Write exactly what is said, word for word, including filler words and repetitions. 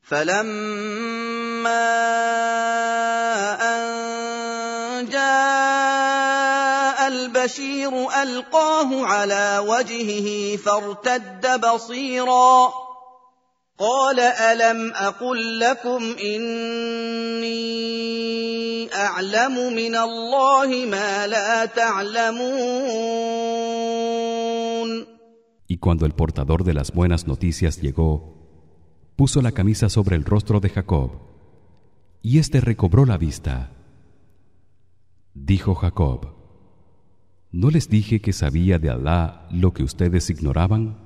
فَلَمَّا أَن جَاءَ الْبَشِيرُ أَلْقَاهُ عَلَىٰ وَجْهِهِ فَارْتَدَّ بَصِيرًا قَالَ أَلَمْ أَقُل لَّكُمْ إِنِّي أَعْلَمُ مِنَ اللَّهِ مَا لَا تَعْلَمُونَ. Y cuando el portador de las buenas noticias llegó, puso la camisa sobre el rostro de Jacob, y éste recobró la vista. Dijo Jacob: ¿No les dije que sabía de Alá lo que ustedes ignoraban?